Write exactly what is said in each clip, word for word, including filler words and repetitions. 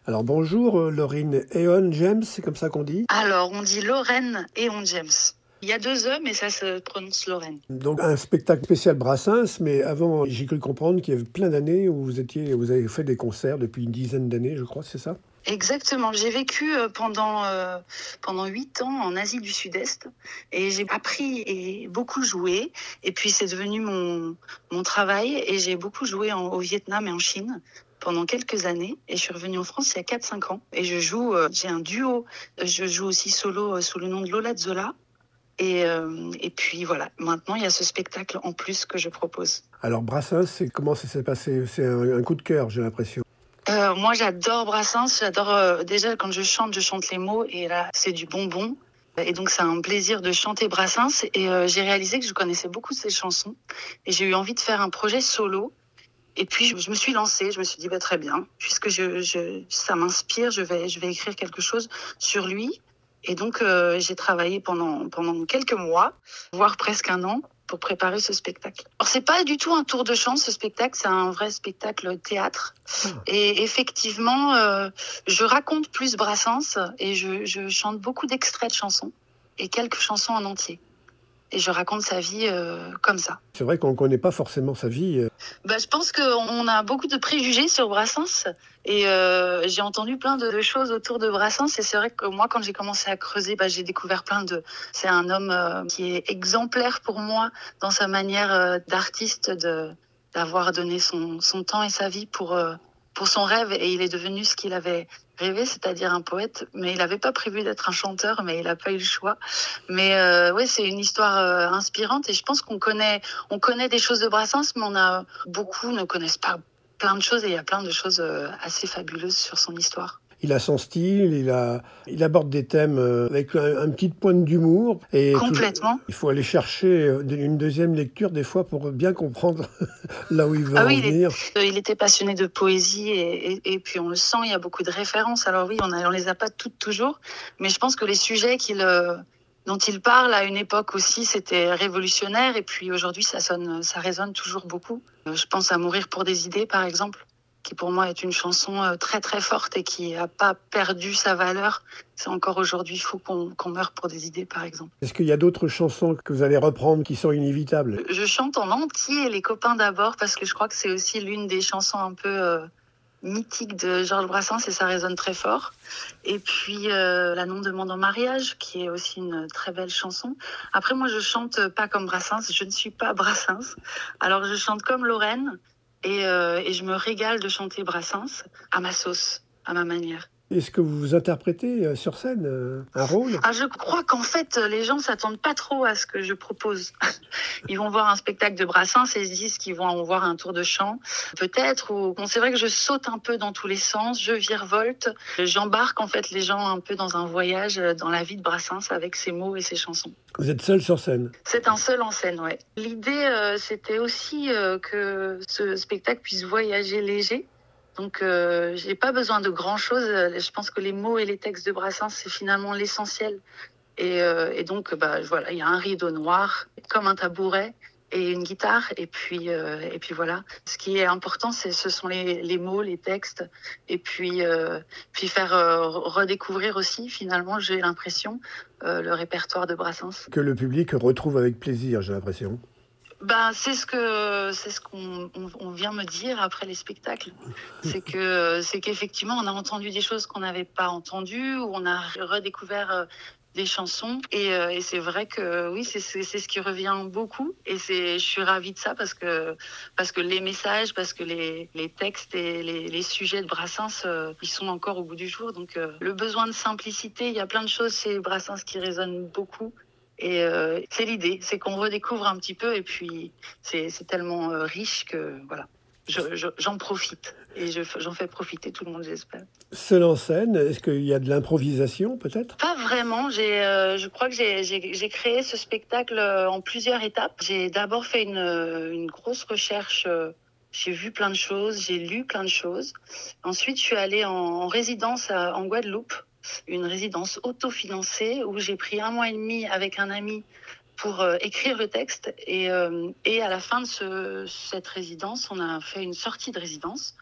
Alors bonjour, euh, Laurine Eon James, c'est comme ça qu'on dit? Alors, on dit Lorraine Eon James. Il y a deux E, mais ça se prononce Lorraine. Donc un spectacle spécial Brassens, mais avant, j'ai cru comprendre qu'il y avait plein d'années où vous étiez, vous avez fait des concerts depuis une dizaine d'années, je crois, c'est ça? Exactement. J'ai vécu euh, pendant euh, pendant huit ans en Asie du Sud-Est et j'ai appris et beaucoup joué. Et puis c'est devenu mon mon travail et j'ai beaucoup joué en- au Vietnam et en Chine pendant quelques années. Et je suis revenue en France il y a quatre cinq ans. Et je joue, euh, j'ai un duo. Je joue aussi solo euh, sous le nom de Lola Zola. Et euh, et puis voilà. Maintenant il y a ce spectacle en plus que je propose. Alors Brassens, c'est comment ça s'est passé? C'est un, un coup de cœur, j'ai l'impression. Euh, moi, j'adore Brassens. J'adore euh, déjà quand je chante, je chante les mots et là, c'est du bonbon. Et donc, c'est un plaisir de chanter Brassens. Et euh, j'ai réalisé que je connaissais beaucoup de ses chansons et j'ai eu envie de faire un projet solo. Et puis, je, je me suis lancée. Je me suis dit, bah, très bien, puisque je, je, ça m'inspire, je vais, je vais écrire quelque chose sur lui. Et donc, euh, j'ai travaillé pendant, pendant quelques mois, voire presque un an, pour préparer ce spectacle. Alors, c'est pas du tout un tour de chant, ce spectacle, c'est un vrai spectacle théâtre. Ah. Et effectivement, euh, je raconte plus Brassens et je, je chante beaucoup d'extraits de chansons et quelques chansons en entier. Et je raconte sa vie euh, comme ça. C'est vrai qu'on ne connaît pas forcément sa vie. euh. Bah, je pense qu'on a beaucoup de préjugés sur Brassens et euh, j'ai entendu plein de, de choses autour de Brassens et c'est vrai que moi quand j'ai commencé à creuser, bah, j'ai découvert plein de... C'est un homme euh, qui est exemplaire pour moi dans sa manière euh, d'artiste de d'avoir donné son, son temps et sa vie pour, euh, pour son rêve et il est devenu ce qu'il avait rêvé, c'est-à-dire un poète, mais il n'avait pas prévu d'être un chanteur, mais il n'a pas eu le choix. Mais euh, ouais, c'est une histoire euh, inspirante et je pense qu'on connaît on connaît des choses de Brassens, mais on a beaucoup ne connaissent pas plein de choses et il y a plein de choses euh, assez fabuleuses sur son histoire. Il a son style, il, a, il aborde des thèmes euh, avec un, un petit pointe d'humour. Et toujours, Complètement. il faut aller chercher euh, une deuxième lecture des fois pour bien comprendre là où il veut Ah en oui, il, venir. est- il était passionné de poésie et, et, et puis on le sent, il y a beaucoup de références. Alors oui, on ne les a pas toutes toujours, mais je pense que les sujets qu'il, euh, dont il parle à une époque aussi, c'était révolutionnaire et puis aujourd'hui, ça sonne, ça résonne toujours beaucoup. Euh, Je pense à Mourir pour des idées, par exemple, qui pour moi est une chanson euh, très très forte et qui n'a pas perdu sa valeur. C'est encore aujourd'hui fou qu'on, qu'on meure pour des idées, par exemple. Est-ce qu'il y a d'autres chansons que vous allez reprendre qui sont inévitables? Je chante en entier Les copains d'abord parce que je crois que c'est aussi l'une des chansons un peu euh, mythiques de Georges Brassens et ça résonne très fort. Et puis euh, La non demande en mariage qui est aussi une très belle chanson. Après moi je chante pas comme Brassens, je ne suis pas Brassens. Alors je chante comme Lorraine et, euh, et je me régale de chanter Brassens à ma sauce, à ma manière. Est-ce que vous interprétez euh, sur scène euh, un rôle? Ah, je crois qu'en fait, les gens s'attendent pas trop à ce que je propose. Ils vont voir un spectacle de Brassens et se disent qu'ils vont en voir un tour de chant, peut-être. Ou bon, c'est vrai que je saute un peu dans tous les sens, je virevolte, j'embarque en fait les gens un peu dans un voyage dans la vie de Brassens avec ses mots et ses chansons. Vous êtes seul sur scène? C'est un seul en scène, ouais. L'idée, euh, c'était aussi euh, que ce spectacle puisse voyager léger. Donc, euh, j'ai pas besoin de grand chose. Je pense que les mots et les textes de Brassens, c'est finalement l'essentiel. Et, euh, et donc, bah, voilà, il y a un rideau noir, comme un tabouret et une guitare. Et puis, euh, et puis voilà. Ce qui est important, c'est, ce sont les, les mots, les textes. Et puis, euh, puis faire euh, redécouvrir aussi, finalement, j'ai l'impression, euh, le répertoire de Brassens. Que le public retrouve avec plaisir, j'ai l'impression. Ben, c'est ce que c'est ce qu'on on, on vient me dire après les spectacles. C'est que c'est qu'effectivement on a entendu des choses qu'on n'avait pas entendues ou on a redécouvert euh, des chansons et, euh, et c'est vrai que oui c'est, c'est c'est ce qui revient beaucoup et c'est je suis ravie de ça parce que parce que les messages parce que les les textes et les les sujets de Brassens euh, ils sont encore au goût du jour donc euh, le besoin de simplicité il y a plein de choses chez Brassens qui résonnent beaucoup. Et euh, c'est l'idée, c'est qu'on redécouvre un petit peu et puis c'est, c'est tellement euh, riche que voilà, je, je, j'en profite et je, j'en fais profiter tout le monde, j'espère. Seul en scène, est-ce qu'il y a de l'improvisation peut-être? Pas vraiment, j'ai, euh, je crois que j'ai, j'ai, j'ai créé ce spectacle euh, en plusieurs étapes. J'ai d'abord fait une, une grosse recherche, euh, j'ai vu plein de choses, j'ai lu plein de choses. Ensuite, je suis allée en, en résidence à, en Guadeloupe. Une résidence autofinancée où j'ai pris un mois et demi avec un ami pour euh, écrire le texte et, euh, et à la fin de ce, cette résidence, on a fait une sortie de résidence où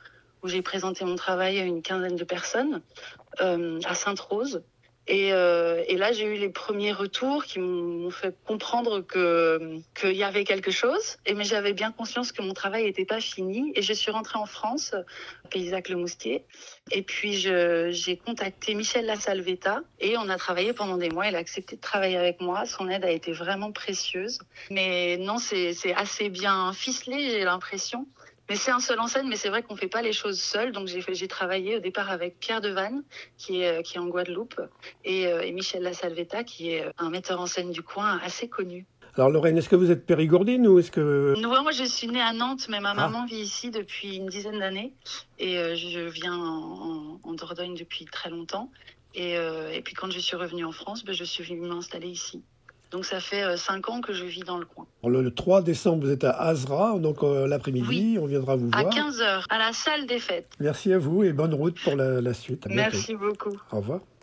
où j'ai présenté mon travail à une quinzaine de personnes euh, à Sainte-Rose. Et, euh, et là, j'ai eu les premiers retours qui m'ont fait comprendre que qu'il y avait quelque chose. Et mais j'avais bien conscience que mon travail n'était pas fini. Et je suis rentrée en France, à Paysac-le-Mousquier. Et puis je, j'ai contacté Michel Lasalvetta et on a travaillé pendant des mois. Elle a accepté de travailler avec moi. Son aide a été vraiment précieuse. Mais non, c'est c'est assez bien ficelé, j'ai l'impression. Mais c'est un seul en scène, mais c'est vrai qu'on ne fait pas les choses seul. Donc j'ai, fait, j'ai travaillé au départ avec Pierre Devanne, qui est, qui est en Guadeloupe, et, euh, et Michel Lasalvetta, qui est un metteur en scène du coin assez connu. Alors Lorraine, est-ce que vous êtes périgourdine ou est-ce que... Non, moi je suis née à Nantes, mais ma Ah. maman vit ici depuis une dizaine d'années. Et euh, je viens en, en Dordogne depuis très longtemps. Et, euh, et puis quand je suis revenue en France, ben, je suis venue m'installer ici. Donc ça fait euh, cinq ans que je vis dans le coin. Le, le trois décembre, vous êtes à Azra, donc euh, l'après-midi, oui. On viendra vous à voir. À quinze heures, à la salle des fêtes. Merci à vous et bonne route pour la, la suite. À bientôt. Merci beaucoup. Au revoir.